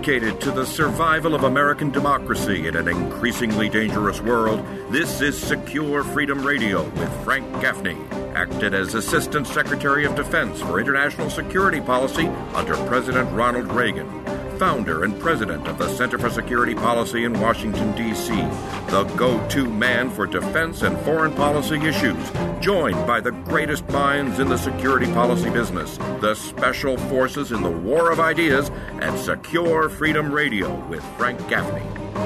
dedicated to the survival of American democracy in an increasingly dangerous world, this is Secure Freedom Radio with Frank Gaffney, acted as Assistant Secretary of Defense for International Security Policy under President Ronald Reagan, founder and president of the Center for Security Policy in Washington, D.C., the go-to man for defense and foreign policy issues, joined by the greatest minds in the security policy business, the special forces in the war of ideas, and Secure Freedom Radio with Frank Gaffney.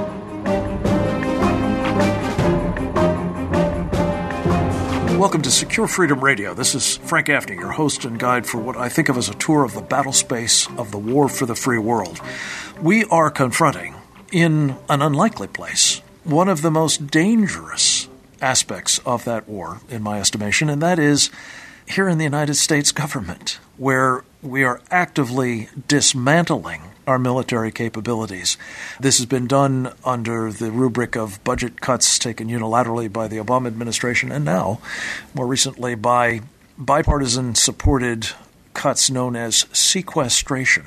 Welcome to Secure Freedom Radio. This is Frank Gaffney, your host and guide for what I think of as a tour of the battle space of the war for the free world. We are confronting, in an unlikely place, one of the most dangerous aspects of that war, in my estimation, and that is here in the United States government, where we are actively dismantling our military capabilities. This has been done under the rubric of budget cuts taken unilaterally by the Obama administration and now, more recently, by bipartisan-supported cuts known as sequestration.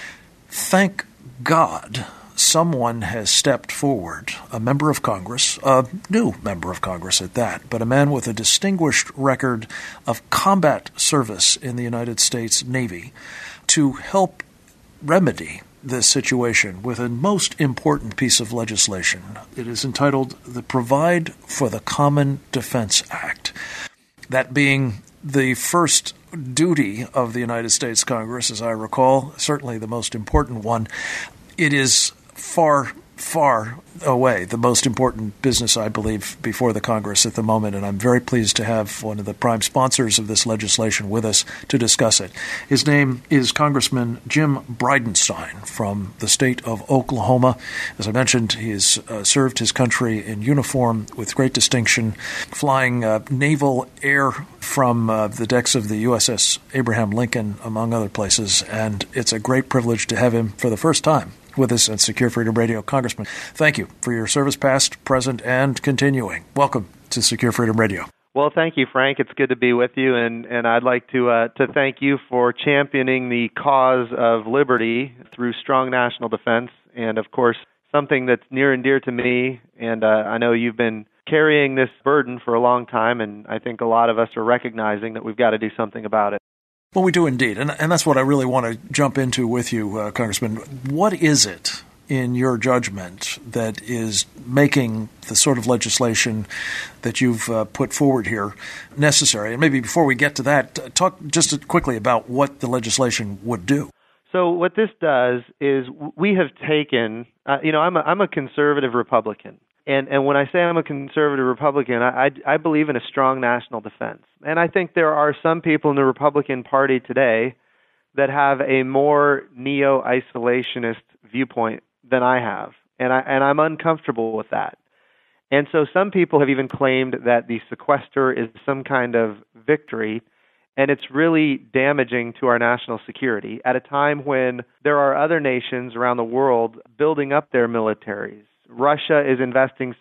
Thank God someone has stepped forward, a member of Congress, a new member of Congress at that, but a man with a distinguished record of combat service in the United States Navy, to help remedy this situation with a most important piece of legislation. It is entitled the Provide for the Common Defense Act. That being the first duty of the United States Congress, as I recall, certainly the most important one. It is far, far away the most important business, I believe, before the Congress at the moment, and I'm very pleased to have one of the prime sponsors of this legislation with us to discuss it. His name is Congressman Jim Bridenstine from the state of Oklahoma. As I mentioned, he has served his country in uniform with great distinction, flying naval air from the decks of the USS Abraham Lincoln, among other places, and it's a great privilege to have him for the first time with us at Secure Freedom Radio. Congressman, thank you for your service past, present, and continuing. Welcome to Secure Freedom Radio. Well, thank you, Frank. It's good to be with you, and I'd like to thank you for championing the cause of liberty through strong national defense, and, of course, something that's near and dear to me, and I know you've been carrying this burden for a long time, and I think a lot of us are recognizing that we've got to do something about it. Well, we do indeed, and that's what I really want to jump into with you, Congressman. What is it, in your judgment, that is making the sort of legislation that you've put forward here necessary? And maybe before we get to that, talk just quickly about what the legislation would do. So what this does is we have taken, I'm a conservative Republican. And when I say I'm a conservative Republican, I believe in a strong national defense. And I think there are some people in the Republican Party today that have a more neo-isolationist viewpoint than I have. And I'm uncomfortable with that. And so some people have even claimed that the sequester is some kind of victory, and it's really damaging to our national security at a time when there are other nations around the world building up their militaries. Russia is investing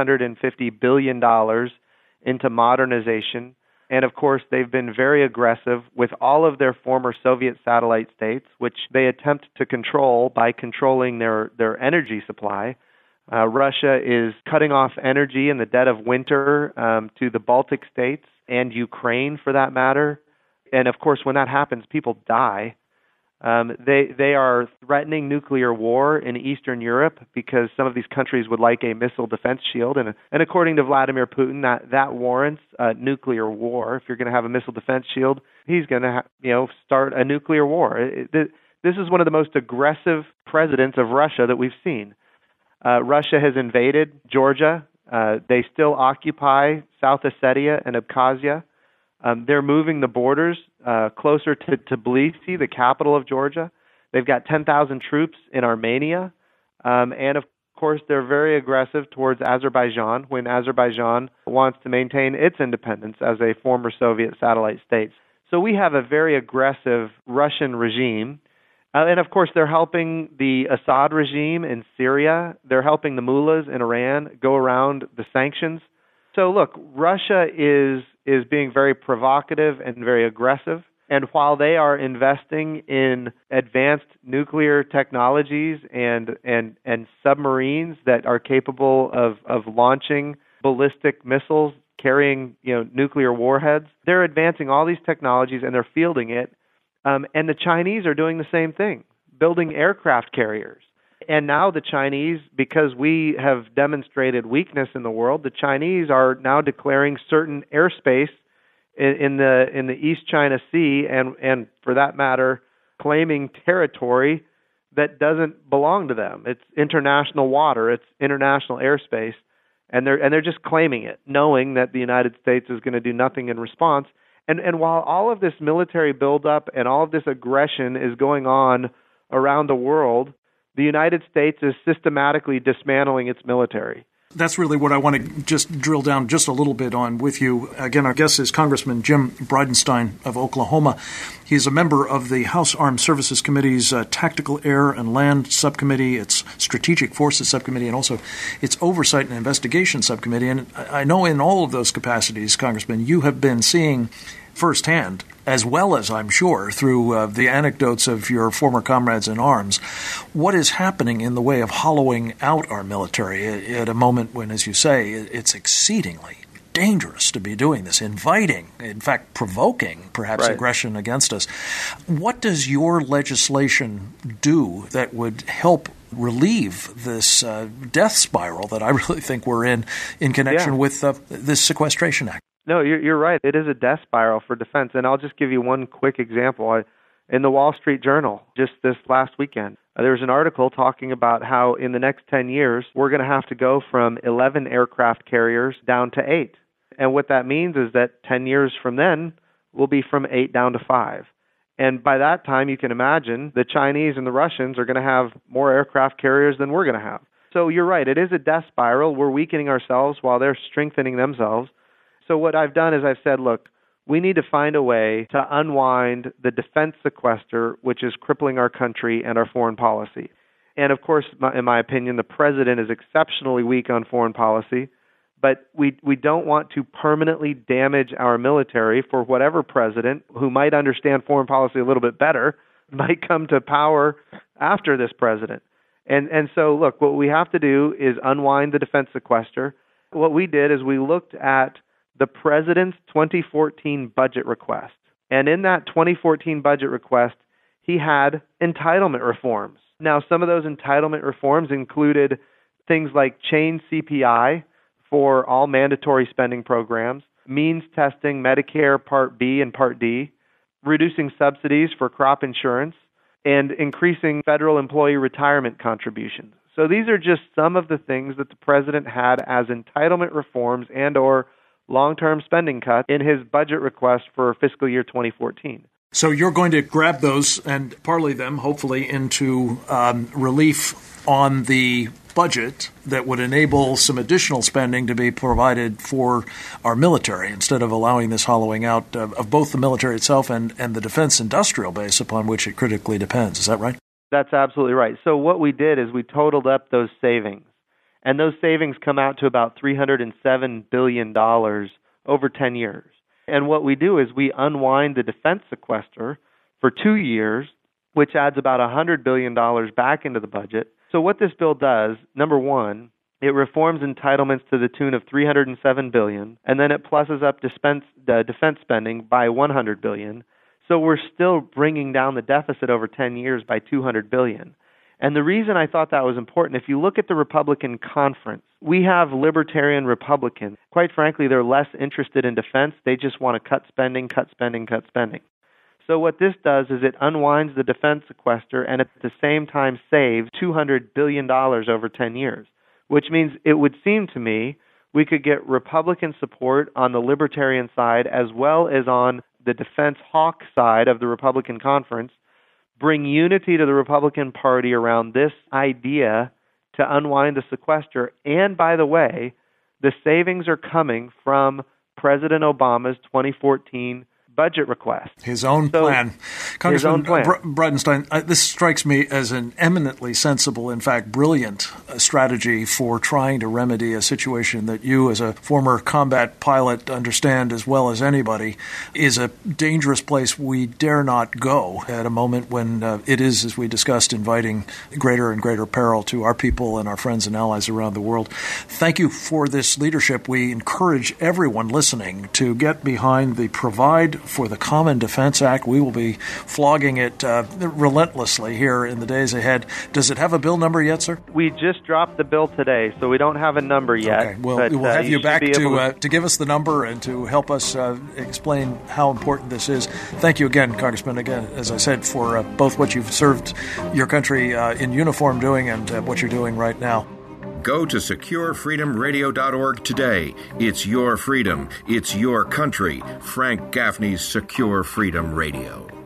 $750 billion into modernization. And, of course, they've been very aggressive with all of their former Soviet satellite states, which they attempt to control by controlling their energy supply. Russia is cutting off energy in the dead of winter to the Baltic states and Ukraine, for that matter. And, of course, when that happens, people die. They are threatening nuclear war in Eastern Europe because some of these countries would like a missile defense shield. And according to Vladimir Putin, that warrants nuclear war. If you're going to have a missile defense shield, he's going to start a nuclear war. This is one of the most aggressive presidents of Russia that we've seen. Russia has invaded Georgia. They still occupy South Ossetia and Abkhazia. They're moving the borders closer to Tbilisi, the capital of Georgia. They've got 10,000 troops in Armenia. And, of course, they're very aggressive towards Azerbaijan when Azerbaijan wants to maintain its independence as a former Soviet satellite state. So we have a very aggressive Russian regime. And, of course, they're helping the Assad regime in Syria. They're helping the mullahs in Iran go around the sanctions. So, look, Russia is being very provocative and very aggressive. And while they are investing in advanced nuclear technologies and submarines that are capable of launching ballistic missiles carrying nuclear warheads, they're advancing all these technologies and they're fielding it. And the Chinese are doing the same thing, building aircraft carriers. And now the Chinese, because we have demonstrated weakness in the world, the Chinese are now declaring certain airspace in the East China Sea and for that matter, claiming territory that doesn't belong to them. It's international water, it's international airspace, and they're just claiming it, knowing that the United States is going to do nothing in response. And while all of this military buildup and all of this aggression is going on around the world, the United States is systematically dismantling its military. That's really what I want to just drill down just a little bit on with you. Again, our guest is Congressman Jim Bridenstine of Oklahoma. He's a member of the House Armed Services Committee's Tactical Air and Land Subcommittee, its Strategic Forces Subcommittee, and also its Oversight and Investigation Subcommittee. And I know in all of those capacities, Congressman, you have been seeing firsthand, as well as I'm sure through the anecdotes of your former comrades in arms, what is happening in the way of hollowing out our military at a moment when, as you say, it's exceedingly dangerous to be doing this, inviting, in fact, provoking perhaps aggression against us. What does your legislation do that would help relieve this death spiral that I really think we're in connection with this Sequestration Act? No, you're right. It is a death spiral for defense. And I'll just give you one quick example. In the Wall Street Journal, just this last weekend, there was an article talking about how in the next 10 years, we're going to have to go from 11 aircraft carriers down to 8. And what that means is that 10 years from then, we'll be from 8 down to 5. And by that time, you can imagine the Chinese and the Russians are going to have more aircraft carriers than we're going to have. So you're right. It is a death spiral. We're weakening ourselves while they're strengthening themselves. So what I've done is I've said, look, we need to find a way to unwind the defense sequester, which is crippling our country and our foreign policy. And of course, in my opinion, the president is exceptionally weak on foreign policy, but we don't want to permanently damage our military for whatever president who might understand foreign policy a little bit better might come to power after this president. And so, look, what we have to do is unwind the defense sequester. What we did is we looked at the president's 2014 budget request. And in that 2014 budget request, he had entitlement reforms. Now, some of those entitlement reforms included things like chain CPI for all mandatory spending programs, means testing Medicare Part B and Part D, reducing subsidies for crop insurance, and increasing federal employee retirement contributions. So these are just some of the things that the president had as entitlement reforms and or long-term spending cuts in his budget request for fiscal year 2014. So you're going to grab those and parlay them, hopefully, into relief on the budget that would enable some additional spending to be provided for our military instead of allowing this hollowing out of both the military itself and the defense industrial base upon which it critically depends. Is that right? That's absolutely right. So what we did is we totaled up those savings. And those savings come out to about $307 billion over 10 years. And what we do is we unwind the defense sequester for 2 years, which adds about $100 billion back into the budget. So what this bill does, number one, it reforms entitlements to the tune of $307 billion, and then it pluses up the defense spending by $100 billion. So we're still bringing down the deficit over 10 years by $200 billion. And the reason I thought that was important, if you look at the Republican conference, we have libertarian Republicans. Quite frankly, they're less interested in defense. They just want to cut spending, cut spending, cut spending. So what this does is it unwinds the defense sequester and at the same time saves $200 billion over 10 years, which means it would seem to me we could get Republican support on the libertarian side as well as on the defense hawk side of the Republican conference, bring unity to the Republican Party around this idea to unwind the sequester. And by the way, the savings are coming from President Obama's 2014 budget request. His own plan. Congressman Bridenstine, this strikes me as an eminently sensible, in fact, brilliant strategy for trying to remedy a situation that you, as a former combat pilot, understand as well as anybody is a dangerous place we dare not go at a moment when it is, as we discussed, inviting greater and greater peril to our people and our friends and allies around the world. Thank you for this leadership. We encourage everyone listening to get behind the Provide for the Common Defense Act. We will be flogging it relentlessly here in the days ahead. Does it have a bill number yet, sir? We just dropped the bill today, so we don't have a number yet. Okay. Well, we'll have you back to give us the number and to help us explain how important this is. Thank you again, Congressman, again, as I said, for both what you've served your country in uniform doing and what you're doing right now. Go to SecureFreedomRadio.org today. It's your freedom. It's your country. Frank Gaffney's Secure Freedom Radio.